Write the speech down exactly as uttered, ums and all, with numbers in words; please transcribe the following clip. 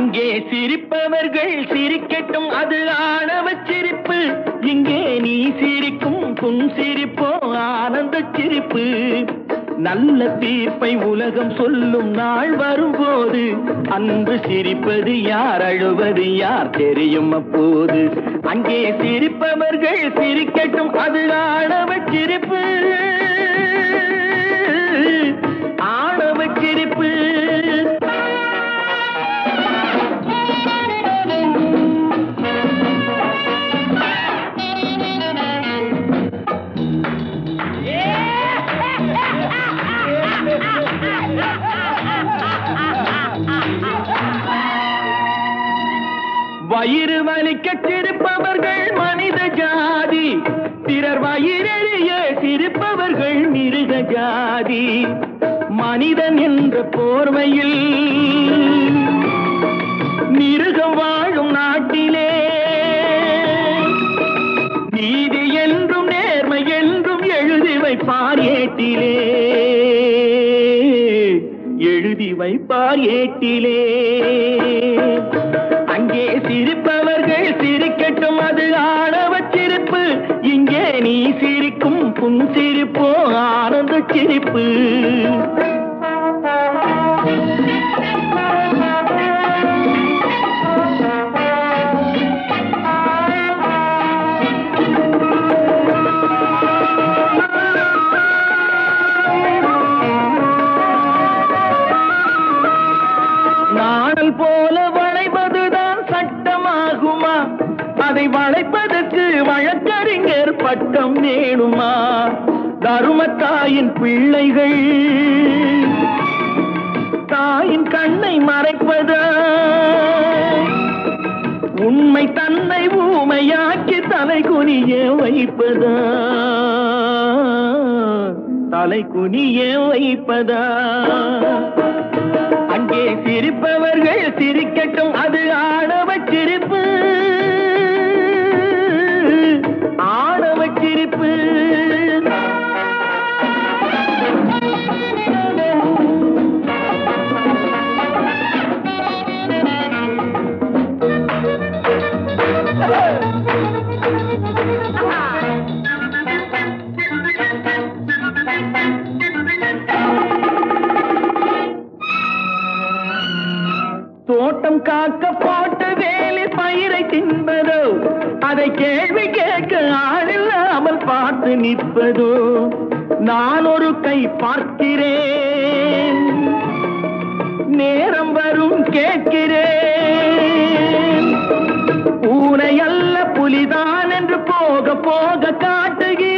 அங்கே சிரிப்பவர்கள் சிரிக்கட்டும், அது ஆணவ சிரிப்பு. இங்கே நீ சிரிக்கும் புன் சிரிப்போ ஆனந்த சிரிப்பு. நல்ல தீர்ப்பை உலகம் சொல்லும் நாள் வரும்போது அன்று சிரிப்பது யார், அழுவது யார் தெரியும் அப்போது. அங்கே சிரிப்பவர்கள் சிரிக்கட்டும், அது ஆணவ சிரிப்பு, ஆணவ சிரிப்பு. வயிறு வலிக்க சிரிப்பவர்கள் மனித ஜாதி, பிறர் வயிறெறிய சிரிப்பவர்கள் மிருக ஜாதி. மனிதன் என்ற போர்வையில் மிருகம் வாழும் நாட்டிலே நீதி என்றும் நேர்மை என்றும் எழுதி வைப்பார் ஏட்டிலே, எழுதி வைப்பார் ஏட்டிலே. அங்கே சிரிப்பவர்கள் சிரிக்கட்டும், அது ஆணவ சிரிப்பு. இங்கே நீ சிரிக்கும் புன் சிரிப்போ ஆனந்த சிரிப்பு. நாணல் போல வளைவதுதான் சட்டமாகுமா? அதை வளைப்பதற்கு வழக்கறிஞர் பட்டம் வேணுமா? தருமத்தாயின் பிள்ளைகள் தாயின் கண்ணை மறைப்பதா? உண்மை தன்னை ஊமையாக்கி தலை குனிய வைப்பதா? தலை குனிய வைப்பதா? அங்கே சிரிப்பவர்கள் சிரிக்கட்டும், அது ஆணவ சிரிப்பு, ஆணவ சிரிப்பு. தோட்டம் காக்க போட்ட வேலி பயிரை தின்பதோ, அதை கேள்வி கேட்க ஆளில்லாமல் பார்த்து நிற்பதோ? நான் ஒரு கை பார்க்கிறேன், நேரம் வரும் கேட்கிறேன். பூனை அல்ல புலிதான் என்று போக போக காட்டுகிறேன்.